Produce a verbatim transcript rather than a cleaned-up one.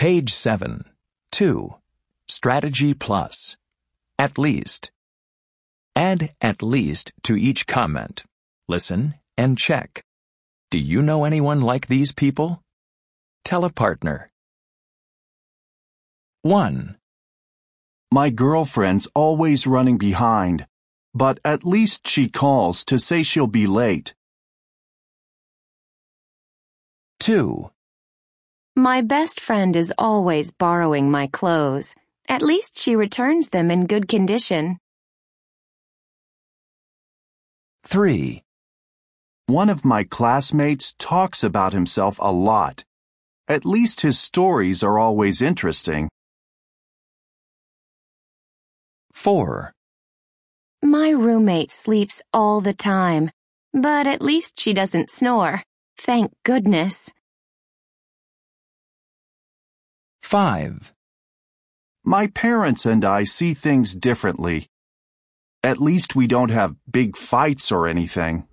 Page seven. two. Strategy plus. At least. Add at least to each comment. Listen and check. Do you know anyone like these people? Tell a partner. one. My girlfriend's always running behind, but at least she calls to say she'll be late. two. My best friend is always borrowing my clothes. At least she returns them in good condition. three. One of my classmates talks about himself a lot. At least his stories are always interesting. four. My roommate sleeps all the time, but at least she doesn't snore. Thank goodness. five. My parents and I see things differently. At least we don't have big fights or anything.